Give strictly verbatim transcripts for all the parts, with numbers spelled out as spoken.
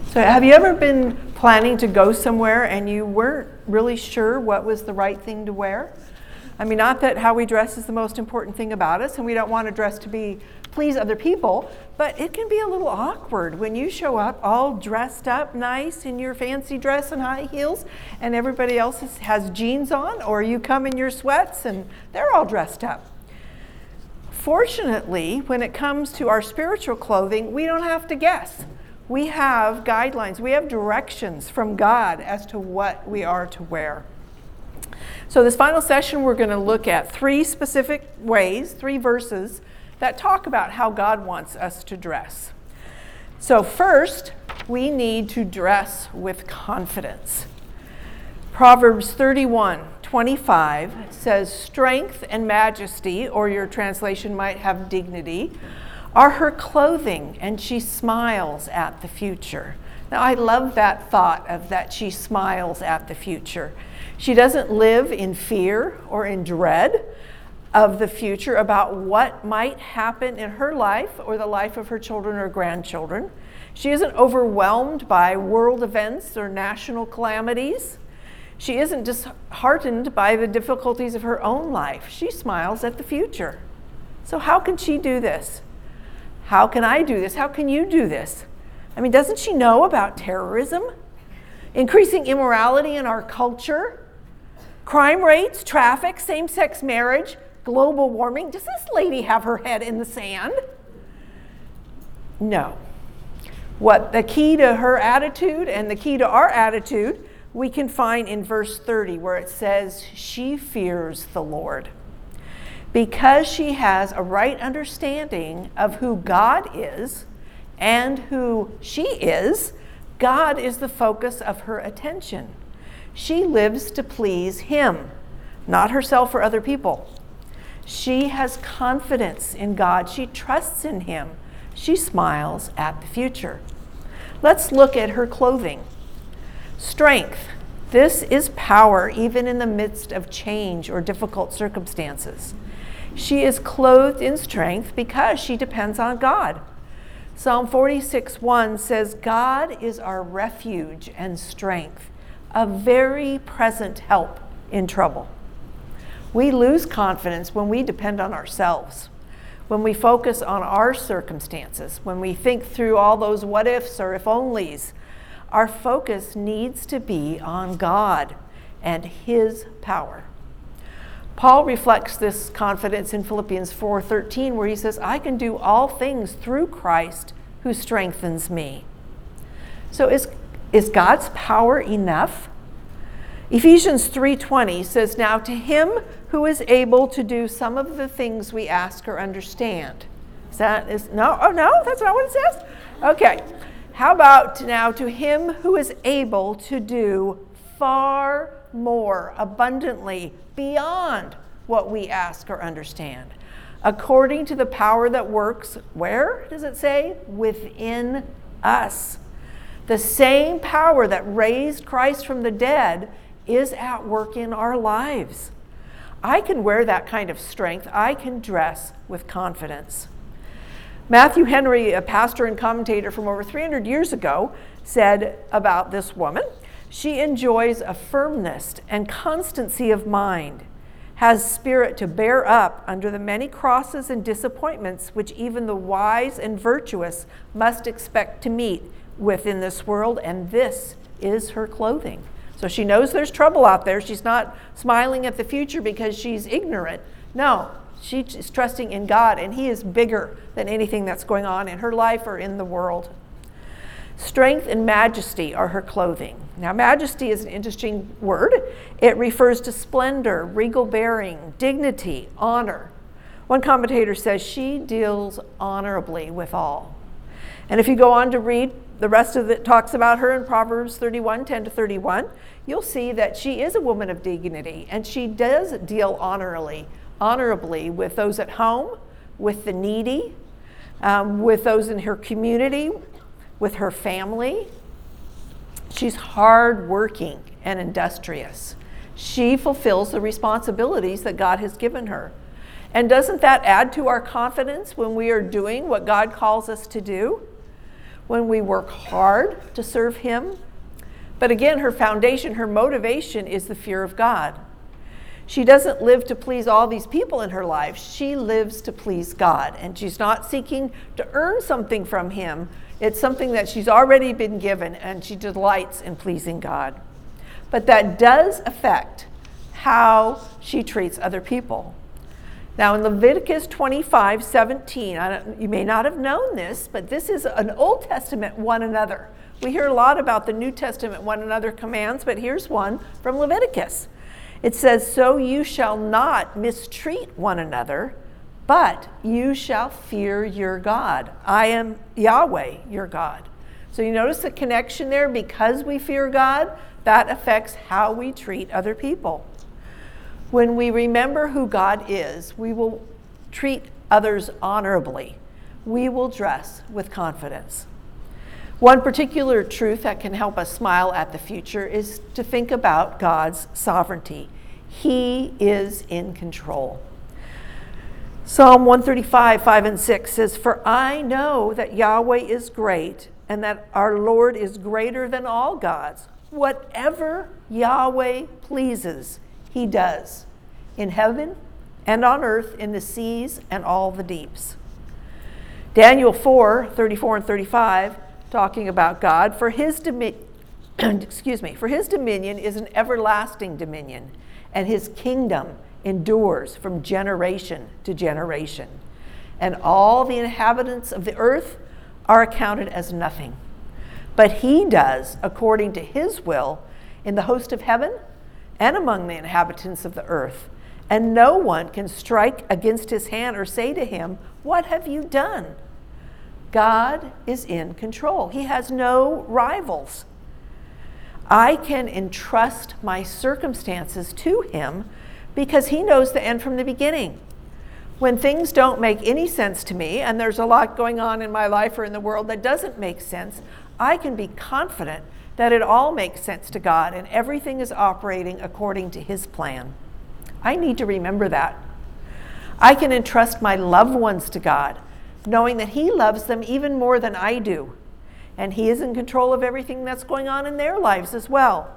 So have you ever been planning to go somewhere and you weren't really sure what was the right thing to wear? I mean, not that how we dress is the most important thing about us, and we don't want to dress to be please other people, but it can be a little awkward when you show up all dressed up nice in your fancy dress and high heels, and everybody else is, has jeans on, or you come in your sweats and they're all dressed up. Fortunately, when it comes to our spiritual clothing, we don't have to guess. We have guidelines, we have directions from God as to what we are to wear. So this final session, we're going to look at three specific ways, three verses that talk about how God wants us to dress. So first, we need to dress with confidence. Proverbs thirty-one twenty-five says, "Strength and majesty," or your translation might have dignity, "are her clothing, and she smiles at the future." Now, I love that thought of that she smiles at the future. She doesn't live in fear or in dread of the future about what might happen in her life or the life of her children or grandchildren. She isn't overwhelmed by world events or national calamities. She isn't disheartened by the difficulties of her own life. She smiles at the future. So how can she do this? How can I do this? How can you do this? I mean, doesn't she know about terrorism, increasing immorality in our culture, crime rates, traffic, same-sex marriage, global warming? Does this lady have her head in the sand? No. What the key to her attitude and the key to our attitude we can find in verse thirty, where it says, "She fears the Lord." Because she has a right understanding of who God is and who she is, God is the focus of her attention. She lives to please Him, not herself or other people. She has confidence in God. She trusts in Him. She smiles at the future. Let's look at her clothing. Strength. This is power even in the midst of change or difficult circumstances. She is clothed in strength because she depends on God. Psalm forty-six one says, "God is our refuge and strength, a very present help in trouble." We lose confidence when we depend on ourselves, when we focus on our circumstances, when we think through all those what ifs or if onlys. Our focus needs to be on God and His power. Paul reflects this confidence in Philippians four thirteen, where he says, "I can do all things through Christ who strengthens me." So is, is God's power enough? Ephesians three twenty says, "Now to Him who is able to do some of the things we ask or understand." Is that is no? Oh no, that's not what it says? Okay. How about now to Him who is able to do far more abundantly beyond what we ask or understand, according to the power that works, where does it say? Within us. The same power that raised Christ from the dead is at work in our lives. I can wear that kind of strength. I can dress with confidence. Matthew Henry, a pastor and commentator from over three hundred years ago, said about this woman, "She enjoys a firmness and constancy of mind, has spirit to bear up under the many crosses and disappointments which even the wise and virtuous must expect to meet with in this world, and this is her clothing." So she knows there's trouble out there. She's not smiling at the future because she's ignorant. No, she's trusting in God, and He is bigger than anything that's going on in her life or in the world. Strength and majesty are her clothing. Now, majesty is an interesting word. It refers to splendor, regal bearing, dignity, honor. One commentator says she deals honorably with all. And if you go on to read the rest of it, talks about her in Proverbs thirty-one ten to thirty-one, you'll see that she is a woman of dignity, and she does deal honorably, honorably with those at home, with the needy, um, with those in her community, with her family. She's hardworking and industrious. She fulfills the responsibilities that God has given her. And doesn't that add to our confidence when we are doing what God calls us to do? when we work hard to serve him. But again, her foundation, her motivation is the fear of God. She doesn't live to please all these people in her life. She lives to please God, and she's not seeking to earn something from him. It's something that she's already been given, and she delights in pleasing God. But that does affect how she treats other people. Now in Leviticus twenty-five seventeen, I don't, you may not have known this, but this is an Old Testament one another. We hear a lot about the New Testament one another commands, but here's one from Leviticus. It says, so you shall not mistreat one another, but you shall fear your God. I am Yahweh, your God. So you notice the connection there. Because we fear God, that affects how we treat other people. When we remember who God is, we will treat others honorably. We will dress with confidence. One particular truth that can help us smile at the future is to think about God's sovereignty. He is in control. Psalm one thirty-five, five and six says, for I know that Yahweh is great and that our Lord is greater than all gods. Whatever Yahweh pleases, he does, in heaven and on earth, in the seas and all the deeps. Daniel four, thirty-four and thirty-five, talking about God, for his dominion, excuse me, for his dominion is an everlasting dominion, and his kingdom endures from generation to generation. And all the inhabitants of the earth are accounted as nothing. But he does according to his will in the host of heaven and among the inhabitants of the earth. And no one can strike against his hand or say to him, what have you done? God is in control. He has no rivals. I can entrust my circumstances to him because he knows the end from the beginning. When things don't make any sense to me, and there's a lot going on in my life or in the world that doesn't make sense, I can be confident that it all makes sense to God and everything is operating according to his plan. I need to remember that. I can entrust my loved ones to God, knowing that he loves them even more than I do. And he is in control of everything that's going on in their lives as well.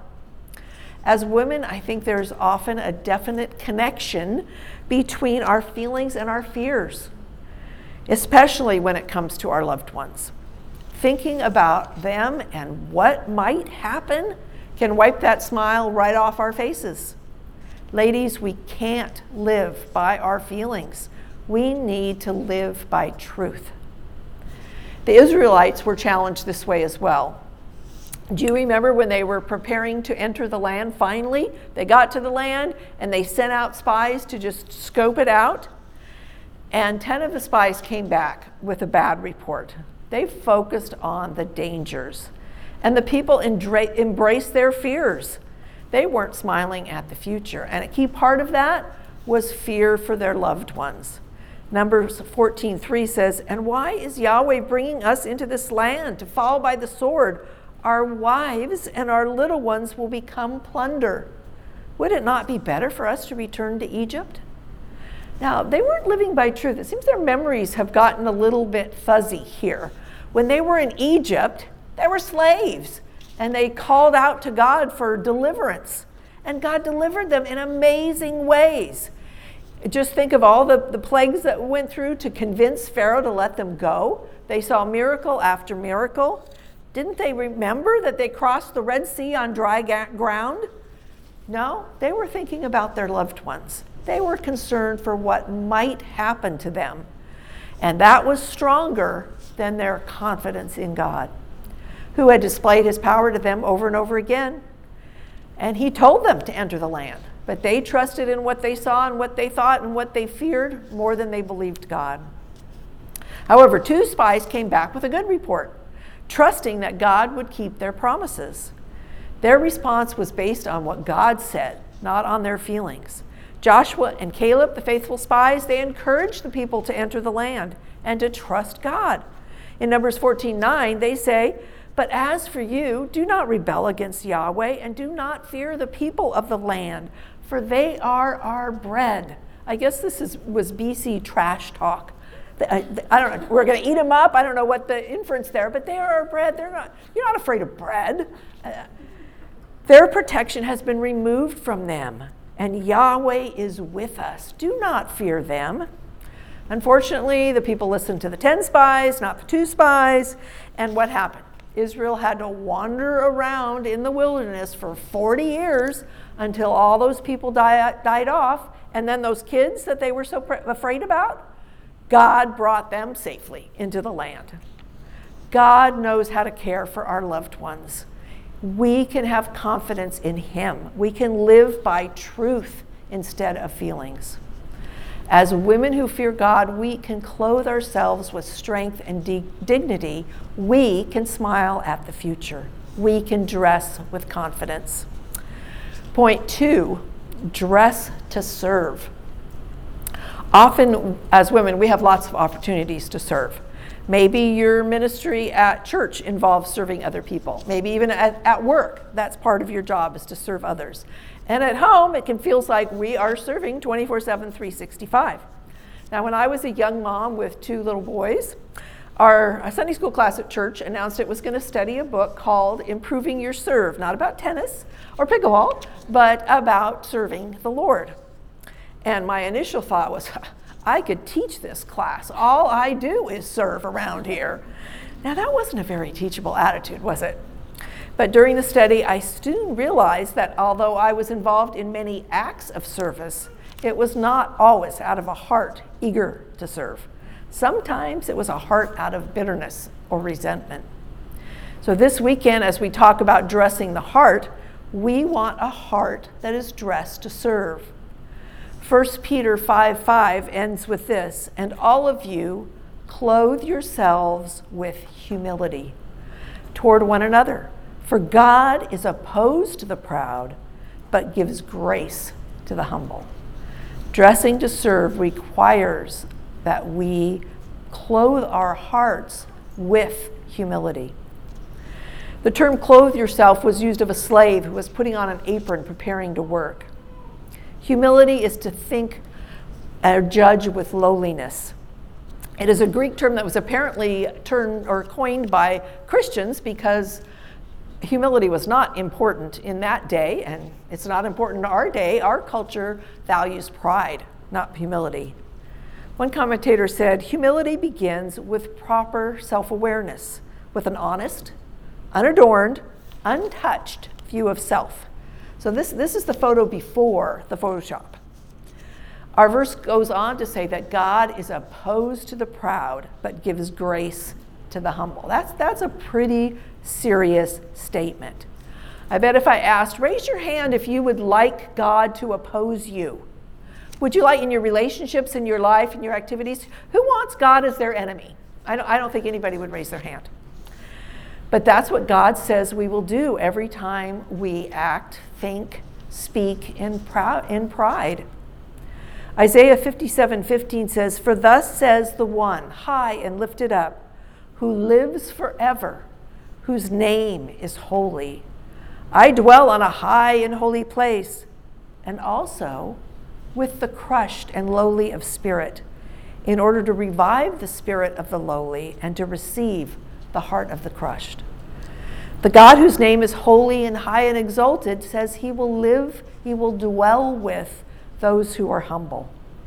As women, I think there's often a definite connection between our feelings and our fears, especially when it comes to our loved ones. Thinking about them and what might happen can wipe that smile right off our faces. Ladies, we can't live by our feelings. We need to live by truth. The Israelites were challenged this way as well. Do you remember when they were preparing to enter the land? Finally, they got to the land and they sent out spies to just scope it out. And ten of the spies came back with a bad report. They focused on the dangers. And the people endra- embraced their fears. They weren't smiling at the future. And a key part of that was fear for their loved ones. Numbers fourteen three says, and why is Yahweh bringing us into this land to fall by the sword? Our wives and our little ones will become plunder. Would it not be better for us to return to Egypt? Now, they weren't living by truth. It seems their memories have gotten a little bit fuzzy here. When they were in Egypt, they were slaves, and they called out to God for deliverance. And God delivered them in amazing ways. Just think of all the, the plagues that went through to convince Pharaoh to let them go. They saw miracle after miracle. Didn't they remember that they crossed the Red Sea on dry ga- ground? No, they were thinking about their loved ones. They were concerned for what might happen to them. And that was stronger than their confidence in God, who had displayed his power to them over and over again. And he told them to enter the land. But they trusted in what they saw and what they thought and what they feared more than they believed God. However, two spies came back with a good report, trusting that God would keep their promises. Their response was based on what God said, not on their feelings. Joshua and Caleb, the faithful spies, they encouraged the people to enter the land and to trust God. In Numbers fourteen nine, they say, but as for you, do not rebel against Yahweh and do not fear the people of the land, for they are our bread. I guess this is, was B C trash talk. I, I don't know, we're going to eat them up. I don't know what the inference there, but they are our bread. They're not, you're not afraid of bread. Uh, their protection has been removed from them, and Yahweh is with us. Do not fear them. Unfortunately, the people listened to the ten spies, not the two spies. And what happened? Israel had to wander around in the wilderness for forty years until all those people die, died off. And then those kids that they were so pr- afraid about, God brought them safely into the land. God knows how to care for our loved ones. We can have confidence in Him. We can live by truth instead of feelings. As women who fear God, we can clothe ourselves with strength and di- dignity. We can smile at the future. We can dress with confidence. Point two, dress to serve. Often, as women, we have lots of opportunities to serve. Maybe your ministry at church involves serving other people. Maybe even at, at work, that's part of your job, is to serve others. And at home, it can feel like we are serving twenty-four seven, three sixty-five. Now, when I was a young mom with two little boys, our Sunday school class at church announced it was going to study a book called Improving Your Serve, not about tennis or pickleball, but about serving the Lord. And my initial thought was, I could teach this class. All I do is serve around here. Now, that wasn't a very teachable attitude, was it? But during the study, I soon realized that although I was involved in many acts of service, it was not always out of a heart eager to serve. Sometimes it was a heart out of bitterness or resentment. So this weekend, as we talk about dressing the heart, we want a heart that is dressed to serve. First Peter five five ends with this, and all of you clothe yourselves with humility toward one another. For God is opposed to the proud, but gives grace to the humble. Dressing to serve requires that we clothe our hearts with humility. The term clothe yourself was used of a slave who was putting on an apron preparing to work. Humility is to think or judge with lowliness. It is a Greek term that was apparently turned or coined by Christians because humility was not important in that day, and it's not important in our day. Our culture values pride, not humility. One commentator said, humility begins with proper self-awareness, with an honest, unadorned, untouched view of self. So this, this is the photo before the Photoshop. Our verse goes on to say that God is opposed to the proud, but gives grace to the humble. That's, that's a pretty serious statement. I bet if I asked, raise your hand if you would like God to oppose you. Would you like in your relationships, in your life, in your activities? Who wants God as their enemy? I don't, I don't think anybody would raise their hand. But that's what God says we will do every time we act, think, speak in, proud, in pride. Isaiah fifty-seven fifteen says, for thus says the one, high and lifted up, who lives forever, whose name is holy. I dwell on a high and holy place, and also with the crushed and lowly of spirit, in order to revive the spirit of the lowly and to receive the heart of the crushed. The God whose name is holy and high and exalted says he will live, he will dwell with those who are humble.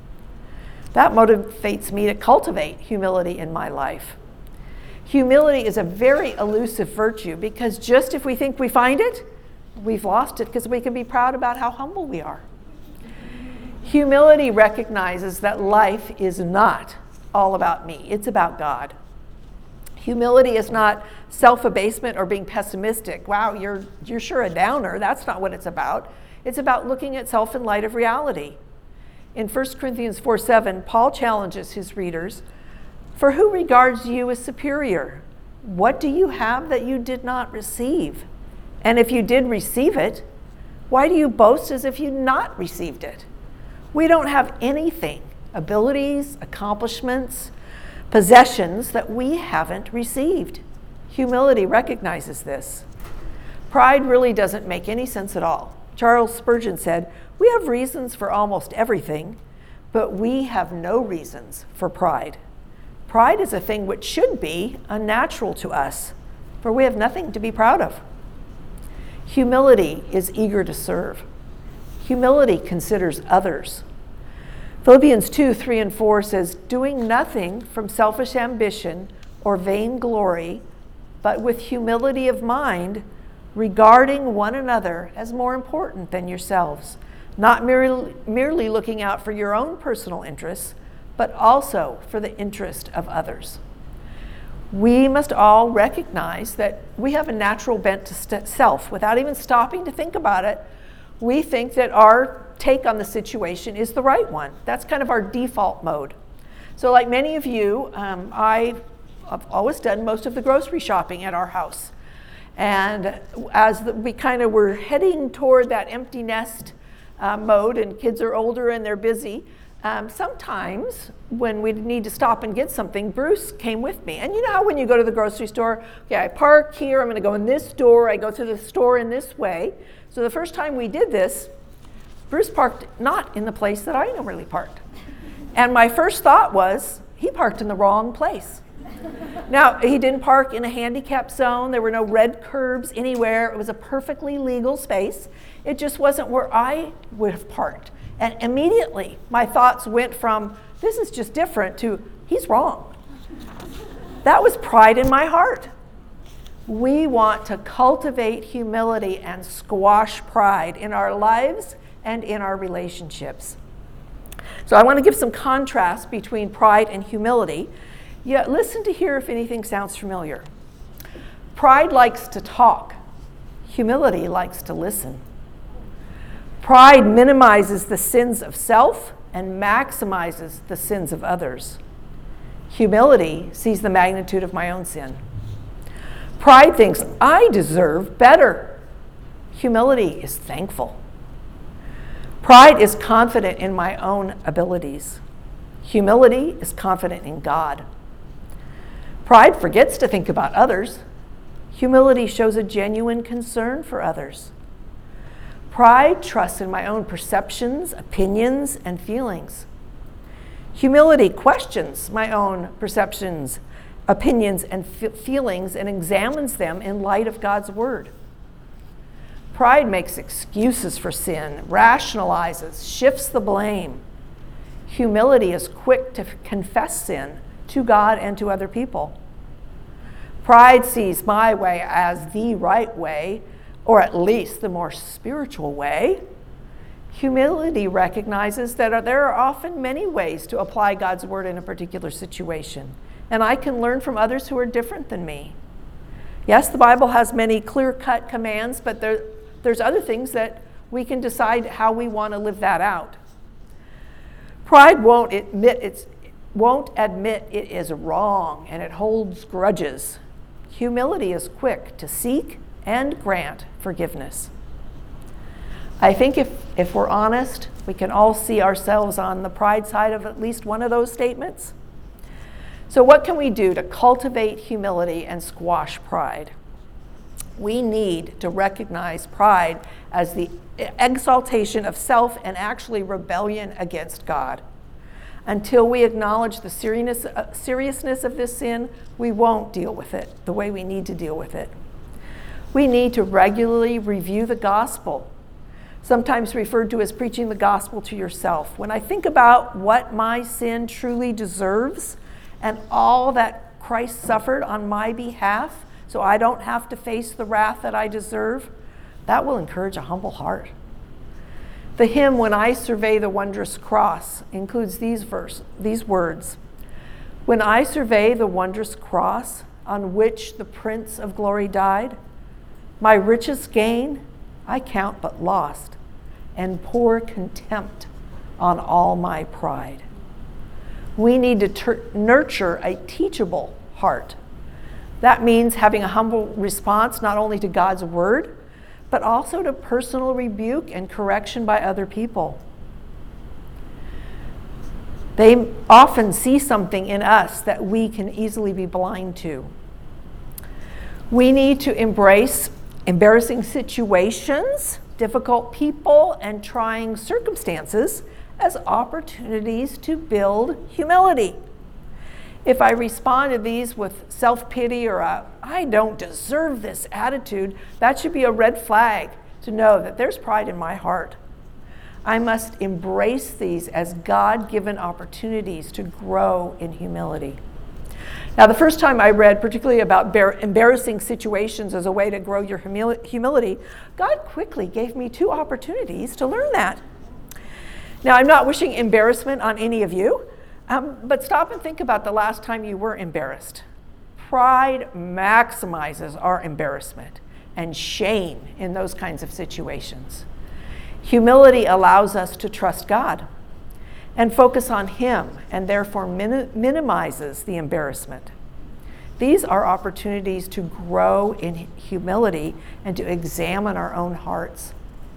That motivates me to cultivate humility in my life. Humility is a very elusive virtue because just if we think we find it, we've lost it because we can be proud about how humble we are. Humility recognizes that life is not all about me. It's about God. Humility is not self-abasement or being pessimistic. Wow, you're, you're sure a downer. That's not what it's about. It's about looking at self in light of reality. In First Corinthians four seven, Paul challenges his readers, for who regards you as superior? What do you have that you did not receive? And if you did receive it, why do you boast as if you not received it? We don't have anything, abilities, accomplishments, possessions that we haven't received. Humility recognizes this. Pride really doesn't make any sense at all. Charles Spurgeon said, we have reasons for almost everything, but we have no reasons for pride. Pride is a thing which should be unnatural to us, for we have nothing to be proud of. Humility is eager to serve. Humility considers others. Philippians two, three, and four says, doing nothing from selfish ambition or vain glory, but with humility of mind, regarding one another as more important than yourselves, not merely, merely looking out for your own personal interests, but also for the interest of others. We must all recognize that we have a natural bent to st- self. Without even stopping to think about it, we think that our take on the situation is the right one. That's kind of our default mode. So like many of you, um, I have always done most of the grocery shopping at our house. And as the, we kind of were heading toward that empty nest uh, mode, and kids are older and they're busy, Um, sometimes when we need to stop and get something, Bruce came with me. And you know how when you go to the grocery store, okay, I park here, I'm going to go in this door, I go to the store in this way. So the first time we did this, Bruce parked not in the place that I normally parked. And my first thought was, he parked in the wrong place. Now, he didn't park in a handicap zone. There were no red curbs anywhere. It was a perfectly legal space. It just wasn't where I would have parked. And immediately, my thoughts went from, this is just different, to, he's wrong. That was pride in my heart. We want to cultivate humility and squash pride in our lives and in our relationships. So I want to give some contrast between pride and humility. Yeah, listen to hear if anything sounds familiar. Pride likes to talk. Humility likes to listen. Pride minimizes the sins of self and maximizes the sins of others. Humility sees the magnitude of my own sin. Pride thinks, I deserve better. Humility is thankful. Pride is confident in my own abilities. Humility is confident in God. Pride forgets to think about others. Humility shows a genuine concern for others. Pride trusts in my own perceptions, opinions, and feelings. Humility questions my own perceptions, opinions, and f- feelings and examines them in light of God's word. Pride makes excuses for sin, rationalizes, shifts the blame. Humility is quick to f- confess sin to God and to other people. Pride sees my way as the right way, or at least the more spiritual way. Humility recognizes that there are often many ways to apply God's word in a particular situation, and I can learn from others who are different than me. Yes, the Bible has many clear-cut commands, but there, there's other things that we can decide how we want to live that out. Pride won't admit it's, won't admit it is wrong, and it holds grudges. Humility is quick to seek and grant forgiveness. I think if, if we're honest, we can all see ourselves on the pride side of at least one of those statements. So what can we do to cultivate humility and squash pride? We need to recognize pride as the exaltation of self and actually rebellion against God. Until we acknowledge the seriousness, uh, seriousness of this sin, we won't deal with it the way we need to deal with it. We need to regularly review the gospel, sometimes referred to as preaching the gospel to yourself. When I think about what my sin truly deserves and all that Christ suffered on my behalf so I don't have to face the wrath that I deserve, that will encourage a humble heart. The hymn, When I Survey the Wondrous Cross, includes these verse, these words. When I survey the wondrous cross on which the Prince of Glory died, my richest gain I count but lost, and pour contempt on all my pride. We need to ter- nurture a teachable heart. That means having a humble response not only to God's word, but also to personal rebuke and correction by other people. They often see something in us that we can easily be blind to. We need to embrace embarrassing situations, difficult people, and trying circumstances as opportunities to build humility. If I respond to these with self-pity or a, I don't deserve this attitude, that should be a red flag to know that there's pride in my heart. I must embrace these as God-given opportunities to grow in humility. Now, the first time I read particularly about bar- embarrassing situations as a way to grow your humil- humility, God quickly gave me two opportunities to learn that. Now, I'm not wishing embarrassment on any of you, um, but stop and think about the last time you were embarrassed. Pride maximizes our embarrassment and shame in those kinds of situations. Humility allows us to trust God and focus on Him, and therefore min- minimizes the embarrassment. These are opportunities to grow in humility and to examine our own hearts.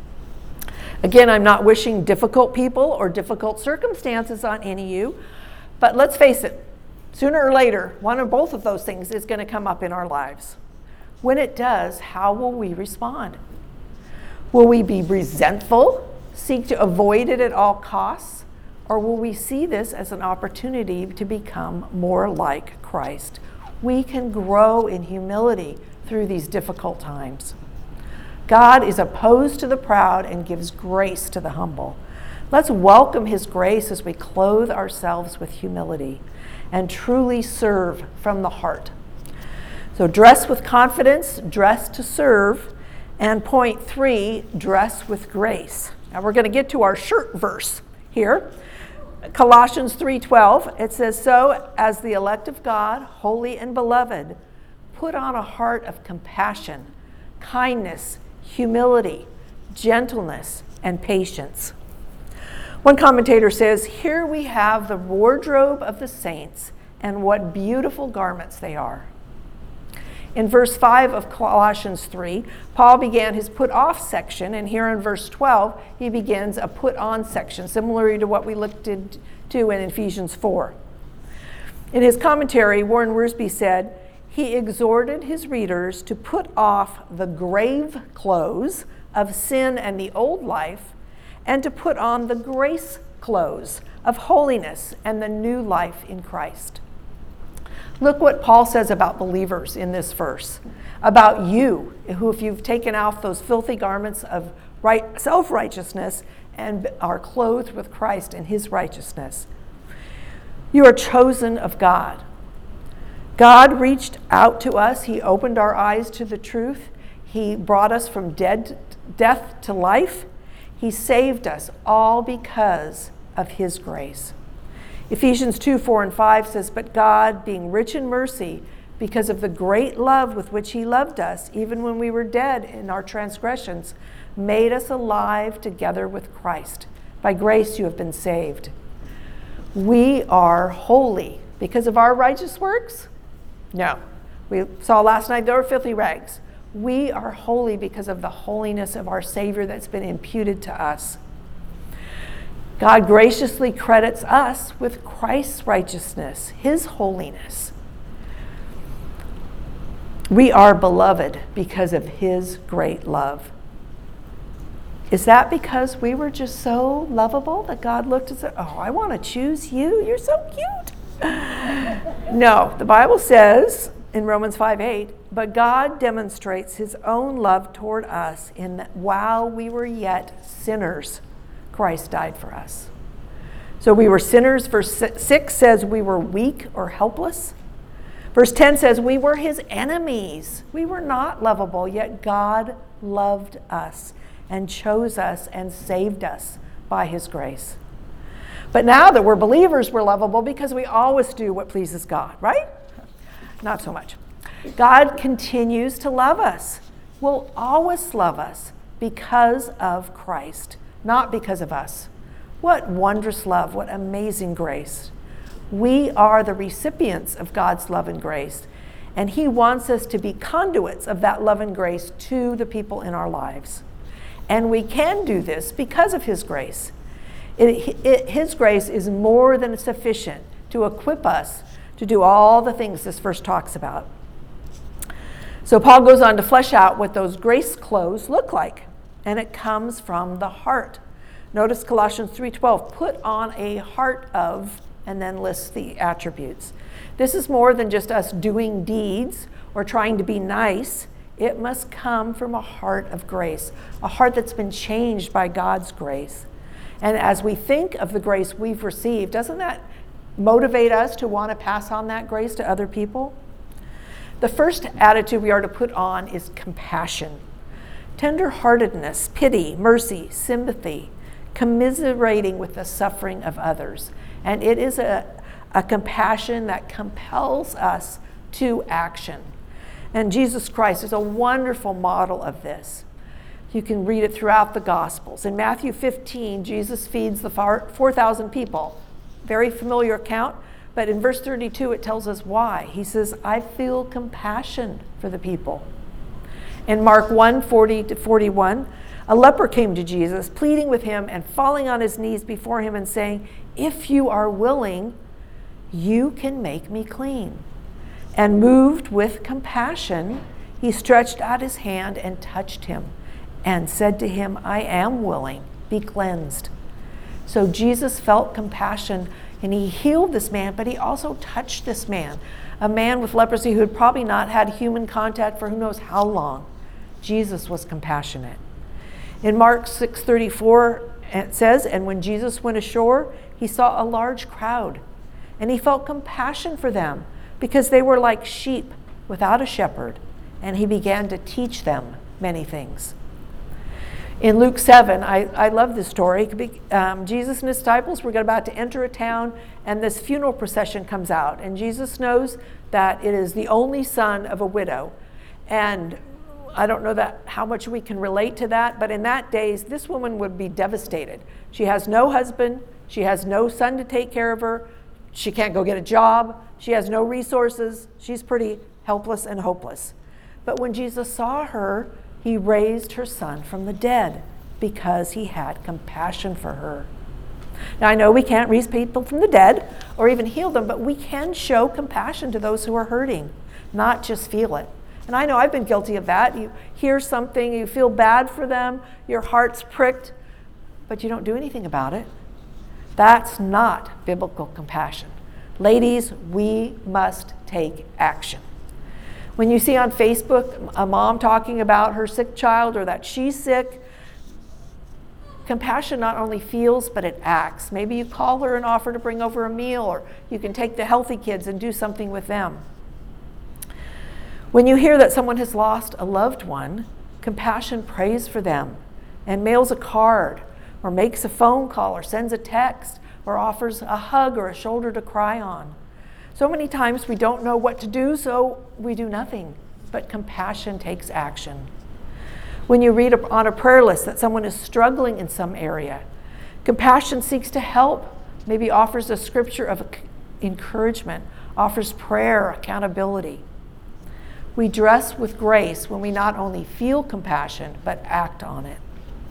Again, I'm not wishing difficult people or difficult circumstances on any of you, but let's face it, sooner or later, one or both of those things is going to come up in our lives. When it does, how will we respond? Will we be resentful, seek to avoid it at all costs, or will we see this as an opportunity to become more like Christ? We can grow in humility through these difficult times. God is opposed to the proud and gives grace to the humble. Let's welcome His grace as we clothe ourselves with humility and truly serve from the heart. So dress with confidence, dress to serve, and point three, dress with grace. Now we're going to get to our shirt verse here. Colossians three twelve, it says, so as the elect of God, holy and beloved, put on a heart of compassion, kindness, humility, gentleness, and patience. One commentator says, here we have the wardrobe of the saints, and what beautiful garments they are. In verse five of Colossians three, Paul began his put off section, and here in verse twelve, he begins a put on section, similar to what we looked into in Ephesians four. In his commentary, Warren Wiersbe said, he exhorted his readers to put off the grave clothes of sin and the old life, and to put on the grace clothes of holiness and the new life in Christ. Look what Paul says about believers in this verse, about you, who if you've taken off those filthy garments of right, self-righteousness and are clothed with Christ in His righteousness. You are chosen of God. God reached out to us. He opened our eyes to the truth. He brought us from dead, death to life. He saved us all because of His grace. Ephesians two, four, and five says, but God, being rich in mercy, because of the great love with which He loved us, even when we were dead in our transgressions, made us alive together with Christ. By grace you have been saved. We are holy because of our righteous works? No. We saw last night there were filthy rags. We are holy because of the holiness of our Savior that's been imputed to us. God graciously credits us with Christ's righteousness, His holiness. We are beloved because of His great love. Is that because we were just so lovable that God looked and said, oh, I want to choose you? You're so cute. No, the Bible says in Romans five eight, but God demonstrates His own love toward us in that while we were yet sinners, Christ died for us. So we were sinners. Verse six says we were weak or helpless. Verse ten says we were His enemies. We were not lovable, yet God loved us and chose us and saved us by His grace. But now that we're believers, we're lovable because we always do what pleases God, right? Not so much. God continues to love us, will always love us because of Christ, not because of us. What wondrous love, what amazing grace. We are the recipients of God's love and grace, and He wants us to be conduits of that love and grace to the people in our lives. And we can do this because of His grace. It, it, His grace is more than sufficient to equip us to do all the things this verse talks about. So Paul goes on to flesh out what those grace clothes look like, and it comes from the heart. Notice Colossians three twelve, put on a heart of and then lists the attributes. This is more than just us doing deeds or trying to be nice. It must come from a heart of grace, a heart that's been changed by God's grace. And as we think of the grace we've received, doesn't that motivate us to want to pass on that grace to other people? The first attitude we are to put on is compassion. Tender-heartedness, pity, mercy, sympathy, commiserating with the suffering of others. And it is a, a compassion that compels us to action. And Jesus Christ is a wonderful model of this. You can read it throughout the Gospels. In Matthew fifteen, Jesus feeds the four thousand people. Very familiar account, but in verse thirty-two it tells us why. He says, I feel compassion for the people. In Mark one, forty to forty-one, a leper came to Jesus, pleading with him and falling on his knees before him and saying, if you are willing, you can make me clean. And moved with compassion, he stretched out his hand and touched him and said to him, I am willing, be cleansed. So Jesus felt compassion and he healed this man, but he also touched this man, a man with leprosy who had probably not had human contact for who knows how long. Jesus was compassionate. In Mark six thirty-four, it says, and when Jesus went ashore, he saw a large crowd, and he felt compassion for them because they were like sheep without a shepherd, and he began to teach them many things. In Luke seven, I, I love this story. Um, Jesus and his disciples were about to enter a town, and this funeral procession comes out, and Jesus knows that it is the only son of a widow. And I don't know that how much we can relate to that, but in that days, this woman would be devastated. She has no husband. She has no son to take care of her. She can't go get a job. She has no resources. She's pretty helpless and hopeless. But when Jesus saw her, he raised her son from the dead because he had compassion for her. Now, I know we can't raise people from the dead or even heal them, but we can show compassion to those who are hurting, not just feel it. And I know I've been guilty of that. You hear something, you feel bad for them, your heart's pricked, but you don't do anything about it. That's not biblical compassion. Ladies, we must take action. When you see on Facebook a mom talking about her sick child or that she's sick, compassion not only feels, but it acts. Maybe you call her and offer to bring over a meal, or you can take the healthy kids and do something with them. When you hear that someone has lost a loved one, compassion prays for them and mails a card or makes a phone call or sends a text or offers a hug or a shoulder to cry on. So many times we don't know what to do, so we do nothing, but compassion takes action. When you read on a prayer list that someone is struggling in some area, compassion seeks to help, maybe offers a scripture of encouragement, offers prayer, accountability. We dress with grace when we not only feel compassion, but act on it.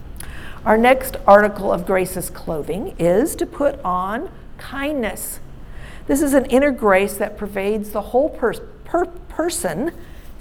Our next article of grace's clothing is to put on kindness. This is an inner grace that pervades the whole per- per- person,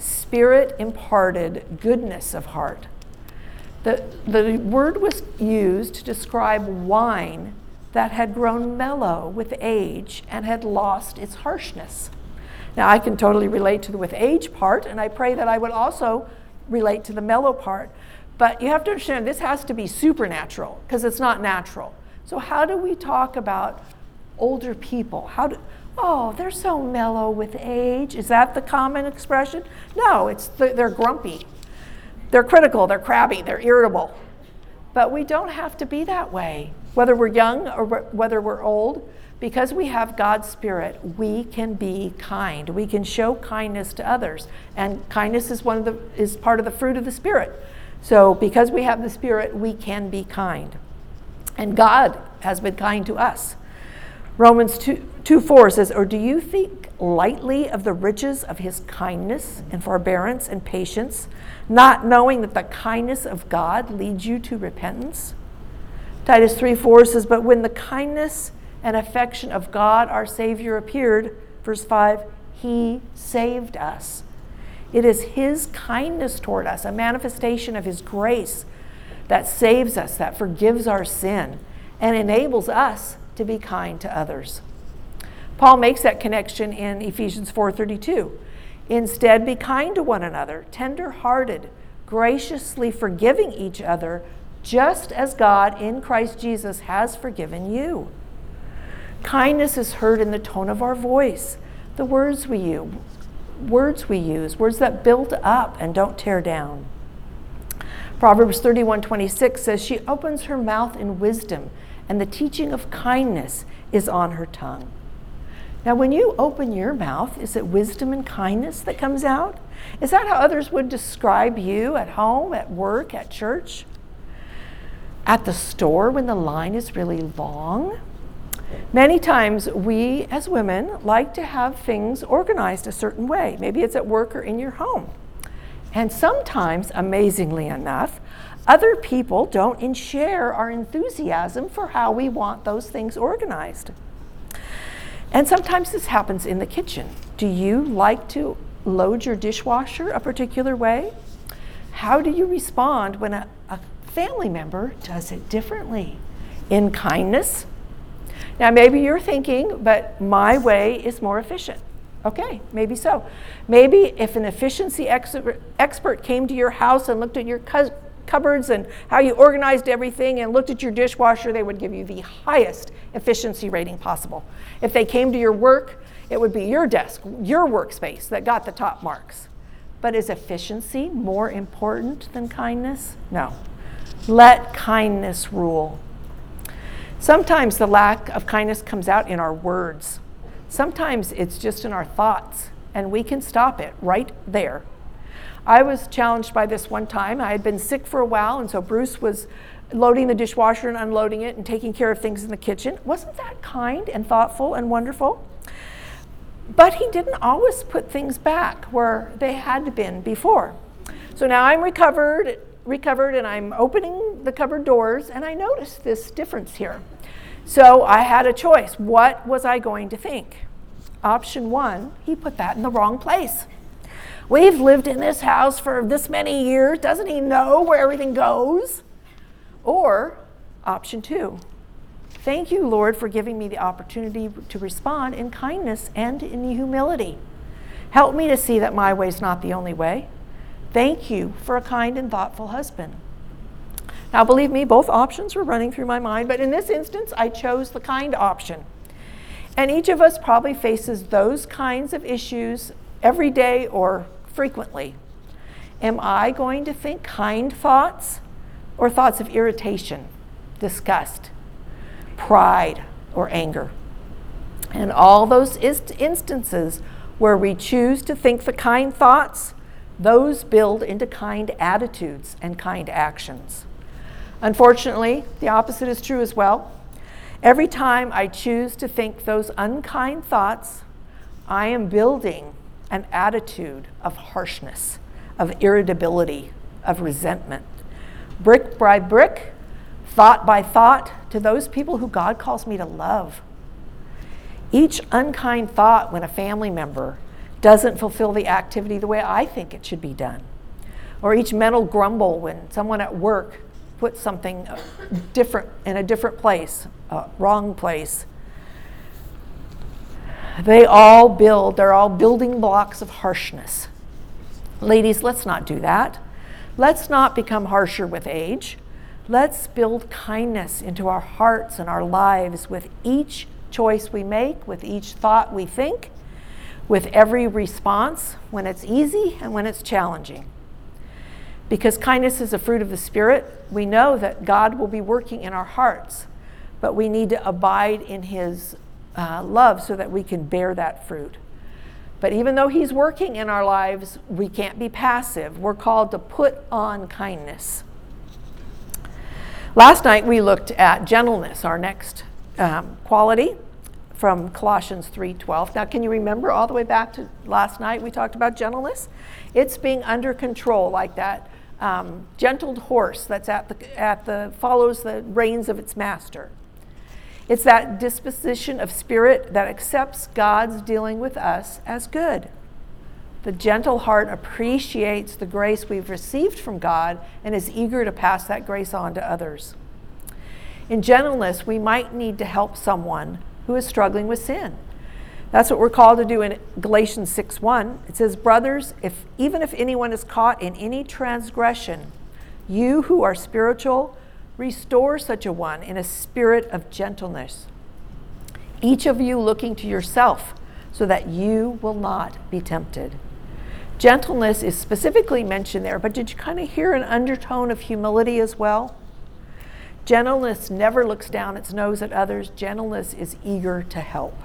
spirit-imparted goodness of heart. The, the word was used to describe wine that had grown mellow with age and had lost its harshness. Now, I can totally relate to the with age part, and I pray that I would also relate to the mellow part. But you have to understand, this has to be supernatural, because it's not natural. So how do we talk about older people? How do, oh, they're so mellow with age. Is that the common expression? No, it's the, they're grumpy. They're critical, they're crabby, they're irritable. But we don't have to be that way, whether we're young or whether we're old. Because we have God's Spirit, we can be kind. We can show kindness to others. And kindness is one of the is part of the fruit of the Spirit. So because we have the Spirit, we can be kind. And God has been kind to us. Romans two four says, or do you think lightly of the riches of his kindness and forbearance and patience, not knowing that the kindness of God leads you to repentance? Titus three four says, but when the kindness and affection of God our Savior appeared, verse five, he saved us. It is his kindness toward us, a manifestation of his grace that saves us, that forgives our sin, and enables us to be kind to others. Paul makes that connection in Ephesians four thirty-two. Instead, be kind to one another, tender-hearted, graciously forgiving each other, just as God in Christ Jesus has forgiven you. Kindness is heard in the tone of our voice, the words we use, words we use, words that build up and don't tear down. Proverbs thirty-one twenty-six says, she opens her mouth in wisdom, and the teaching of kindness is on her tongue. Now, when you open your mouth, is it wisdom and kindness that comes out? Is that how others would describe you at home, at work, at church? At the store when the line is really long? Many times we as women like to have things organized a certain way. Maybe it's at work or in your home. And sometimes, amazingly enough, other people don't share our enthusiasm for how we want those things organized. And sometimes this happens in the kitchen. Do you like to load your dishwasher a particular way? How do you respond when a, a family member does it differently? In kindness? Now, maybe you're thinking, but my way is more efficient. Okay, maybe so. Maybe if an efficiency expert, expert came to your house and looked at your cu- cupboards and how you organized everything and looked at your dishwasher, they would give you the highest efficiency rating possible. If they came to your work, it would be your desk, your workspace that got the top marks. But is efficiency more important than kindness? No. Let kindness rule. Sometimes the lack of kindness comes out in our words. Sometimes it's just in our thoughts, and we can stop it right there. I was challenged by this one time. I had been sick for a while, and so Bruce was loading the dishwasher and unloading it and taking care of things in the kitchen. Wasn't that kind and thoughtful and wonderful? But he didn't always put things back where they had been before. So now I'm recovered, recovered, and I'm opening the cupboard doors, and I noticed this difference here. So I had a choice. What was I going to think? Option one, he put that in the wrong place. We've lived in this house for this many years. Doesn't he know where everything goes? Or option two, thank you, Lord, for giving me the opportunity to respond in kindness and in humility. Help me to see that my way is not the only way. Thank you for a kind and thoughtful husband. Now, believe me, both options were running through my mind, but in this instance, I chose the kind option. And each of us probably faces those kinds of issues every day or frequently. Am I going to think kind thoughts or thoughts of irritation, disgust, pride, or anger? And all those ist- instances where we choose to think the kind thoughts, those build into kind attitudes and kind actions. Unfortunately, the opposite is true as well. Every time I choose to think those unkind thoughts, I am building an attitude of harshness, of irritability, of resentment. Brick by brick, thought by thought, to those people who God calls me to love. Each unkind thought when a family member doesn't fulfill the activity the way I think it should be done, or each mental grumble when someone at work puts something different in a different place, a wrong place. They all build, they're all building blocks of harshness. Ladies, let's not do that. Let's not become harsher with age. Let's build kindness into our hearts and our lives with each choice we make, with each thought we think, with every response when it's easy and when it's challenging. Because kindness is a fruit of the Spirit, we know that God will be working in our hearts, but we need to abide in His uh, love so that we can bear that fruit. But even though He's working in our lives, we can't be passive. We're called to put on kindness. Last night we looked at gentleness, our next um, quality, from Colossians three twelve. Now, can you remember all the way back to last night we talked about gentleness? It's being under control, like that um, gentled horse that's at the at the follows the reins of its master. It's that disposition of spirit that accepts God's dealing with us as good. The gentle heart appreciates the grace we've received from God and is eager to pass that grace on to others. In gentleness, we might need to help someone who is struggling with sin. That's what we're called to do in Galatians six one. It says, brothers, if even if anyone is caught in any transgression, you who are spiritual, restore such a one in a spirit of gentleness, each of you looking to yourself, so that you will not be tempted. Gentleness is specifically mentioned there, but did you kind of hear an undertone of humility as well? Gentleness never looks down its nose at others. Gentleness is eager to help.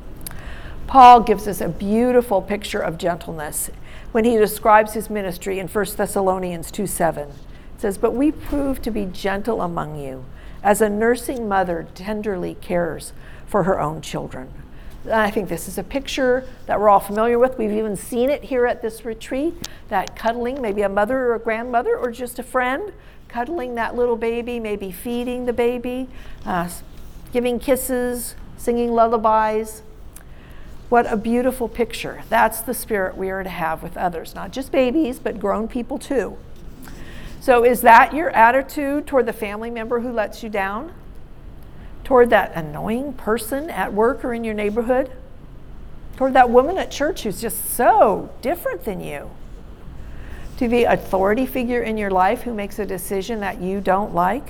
Paul gives us a beautiful picture of gentleness when he describes his ministry in First Thessalonians two seven. It says, but we prove to be gentle among you, as a nursing mother tenderly cares for her own children. I think this is a picture that we're all familiar with. We've even seen it here at this retreat, that cuddling, maybe a mother or a grandmother or just a friend, cuddling that little baby, maybe feeding the baby, uh, giving kisses, singing lullabies. What a beautiful picture. That's the spirit we are to have with others, not just babies, but grown people too. So is that your attitude toward the family member who lets you down? Toward that annoying person at work or in your neighborhood? Toward that woman at church who's just so different than you? To the authority figure in your life who makes a decision that you don't like?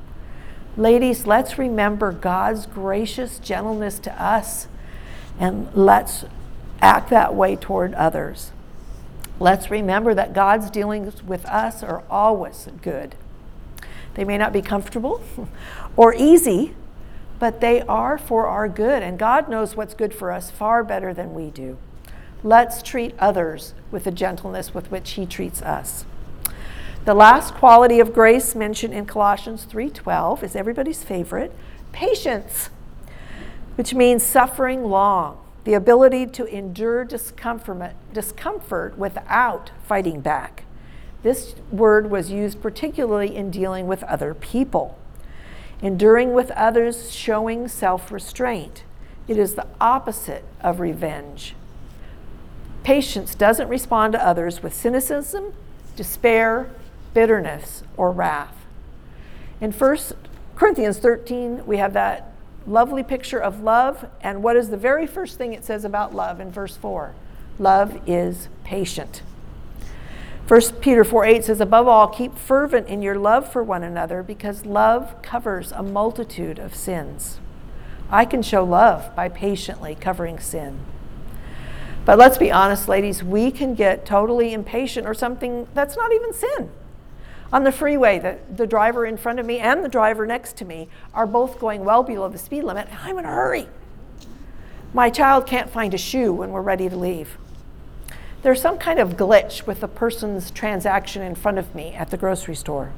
Ladies, let's remember God's gracious gentleness to us, and let's act that way toward others. Let's remember that God's dealings with us are always good. They may not be comfortable or easy, but they are for our good, and God knows what's good for us far better than we do. Let's treat others with the gentleness with which he treats us. The last quality of grace mentioned in Colossians three twelve is everybody's favorite, patience, which means suffering long, the ability to endure discomfort, discomfort without fighting back. This word was used particularly in dealing with other people. Enduring with others, showing self-restraint. It is the opposite of revenge. Patience doesn't respond to others with cynicism, despair, bitterness, or wrath. In First Corinthians thirteen, we have that lovely picture of love, and what is the very first thing it says about love in verse four? Love is patient. First Peter four eight says, above all, keep fervent in your love for one another, because love covers a multitude of sins. I can show love by patiently covering sin. But let's be honest, ladies, we can get totally impatient or something that's not even sin. On the freeway, the, the driver in front of me and the driver next to me are both going well below the speed limit. I'm in a hurry. My child can't find a shoe when we're ready to leave. There's some kind of glitch with the person's transaction in front of me at the grocery store.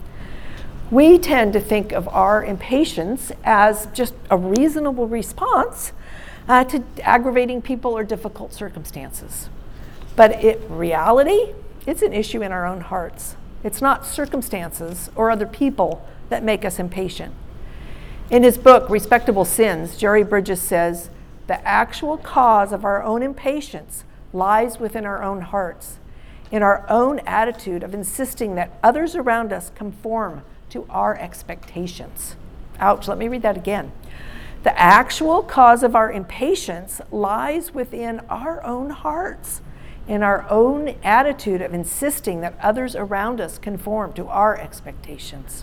We tend to think of our impatience as just a reasonable response uh, to aggravating people or difficult circumstances. But in reality, it's an issue in our own hearts. It's not circumstances or other people that make us impatient. In his book, Respectable Sins, Jerry Bridges says, the actual cause of our own impatience lies within our own hearts, in our own attitude of insisting that others around us conform to our expectations. Ouch, let me read that again. The actual cause of our impatience lies within our own hearts, in our own attitude of insisting that others around us conform to our expectations.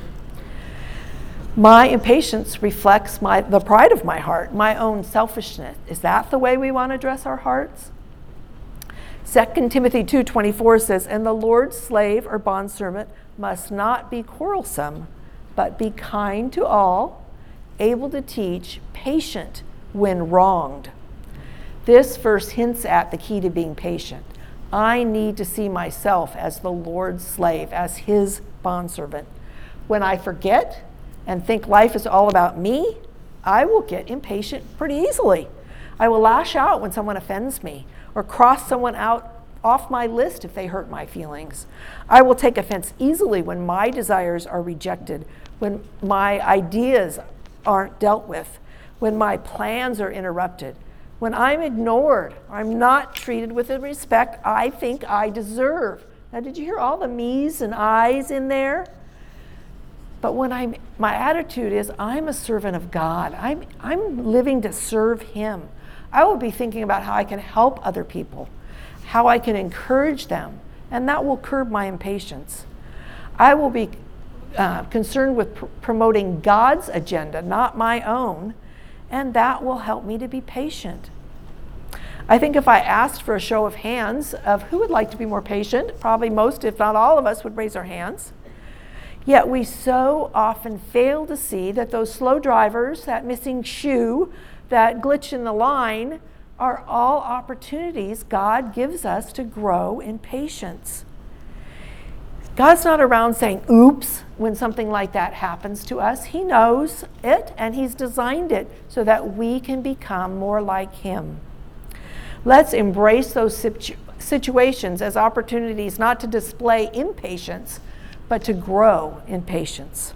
My impatience reflects my, the pride of my heart, my own selfishness. Is that the way we want to address our hearts? Second Timothy two twenty-four says, and the Lord's slave or bondservant must not be quarrelsome, but be kind to all, able to teach, patient when wronged. This verse hints at the key to being patient. I need to see myself as the Lord's slave, as his bondservant. When I forget and think life is all about me, I will get impatient pretty easily. I will lash out when someone offends me, or cross someone out off my list if they hurt my feelings. I will take offense easily when my desires are rejected, when my ideas aren't dealt with, when my plans are interrupted, when I'm ignored, I'm not treated with the respect I think I deserve. Now, did you hear all the me's and I's in there? But when I'm, my attitude is I'm a servant of God. I'm, I'm living to serve him. I will be thinking about how I can help other people, how I can encourage them, and that will curb my impatience. I will be uh, concerned with pr- promoting God's agenda, not my own, and that will help me to be patient. I think if I asked for a show of hands of who would like to be more patient, probably most, if not all of us, would raise our hands. Yet we so often fail to see that those slow drivers, that missing shoe, that glitch in the line, are all opportunities God gives us to grow in patience. God's not around saying, oops, when something like that happens to us. He knows it, and He's designed it so that we can become more like Him. Let's embrace those situ- situations as opportunities not to display impatience, but to grow in patience.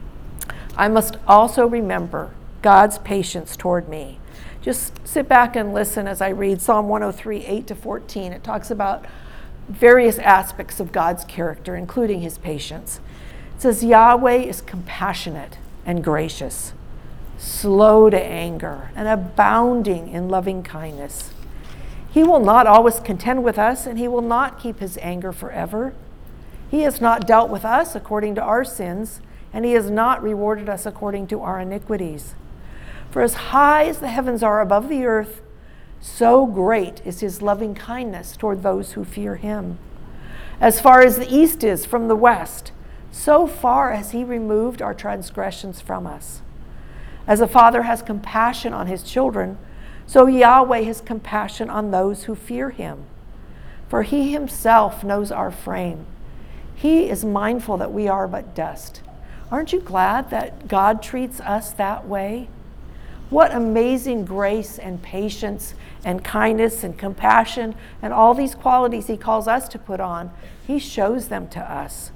I must also remember God's patience toward me. Just sit back and listen as I read Psalm one oh three, eight to fourteen. It talks about various aspects of God's character, including His patience. It says, Yahweh is compassionate and gracious, slow to anger, and abounding in loving kindness. He will not always contend with us, and He will not keep His anger forever. He has not dealt with us according to our sins, and He has not rewarded us according to our iniquities. For as high as the heavens are above the earth, so great is His loving kindness toward those who fear Him. As far as the east is from the west, so far has He removed our transgressions from us. As a father has compassion on his children, so Yahweh has compassion on those who fear Him. For He Himself knows our frame. He is mindful that we are but dust. Aren't you glad that God treats us that way? What amazing grace and patience and kindness and compassion and all these qualities He calls us to put on. He shows them to us.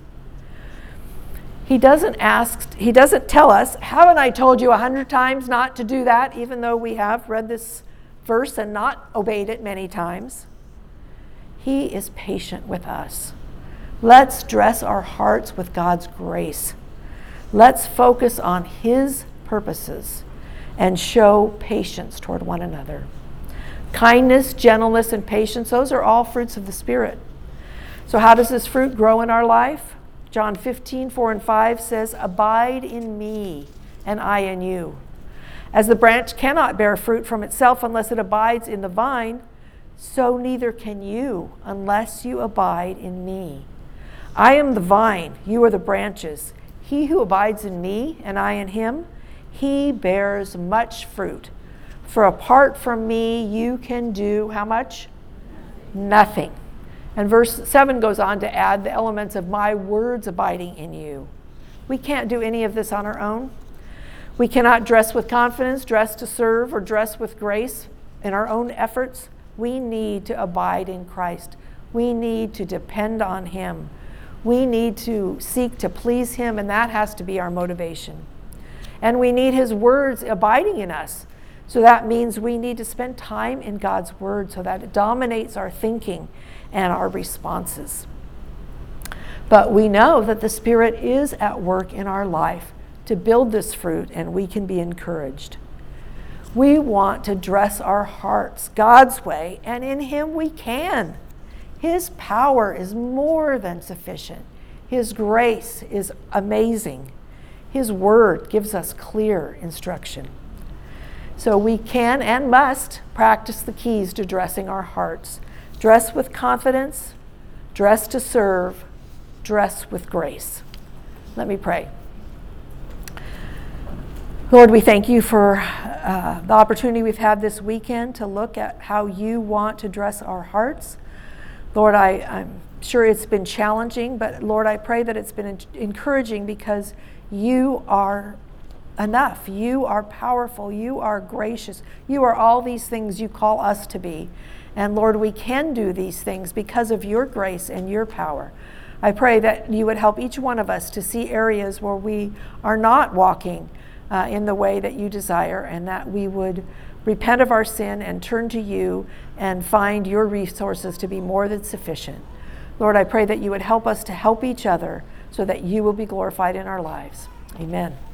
He doesn't ask, He doesn't tell us, haven't I told you a hundred times not to do that, even though we have read this verse and not obeyed it many times. He is patient with us. Let's dress our hearts with God's grace. Let's focus on His purposes and show patience toward one another. Kindness, gentleness, and patience, those are all fruits of the Spirit. So how does this fruit grow in our life? John fifteen, four and five says, abide in me and I in you. As the branch cannot bear fruit from itself unless it abides in the vine, so neither can you unless you abide in me. I am the vine, you are the branches. He who abides in me and I in him, he bears much fruit. For apart from me, you can do how much? Nothing. And verse seven goes on to add the elements of my words abiding in you. We can't do any of this on our own. We cannot dress with confidence, dress to serve, or dress with grace in our own efforts. We need to abide in Christ. We need to depend on Him. We need to seek to please Him, and that has to be our motivation. And we need His words abiding in us. So that means we need to spend time in God's Word so that it dominates our thinking and our responses. But we know that the Spirit is at work in our life to build this fruit, and we can be encouraged. We want to dress our hearts God's way, and in Him we can. His power is more than sufficient. His grace is amazing. His Word gives us clear instruction. So we can and must practice the keys to dressing our hearts. Dress with confidence, dress to serve, dress with grace. Let me pray. Lord, we thank you for uh, the opportunity we've had this weekend to look at how you want to dress our hearts. Lord, I, I'm sure it's been challenging, but Lord, I pray that it's been encouraging because you are enough. You are powerful. You are gracious. You are all these things you call us to be. And Lord, we can do these things because of your grace and your power. I pray that you would help each one of us to see areas where we are not walking uh, in the way that you desire, and that we would repent of our sin and turn to you and find your resources to be more than sufficient. Lord, I pray that you would help us to help each other so that you will be glorified in our lives. Amen.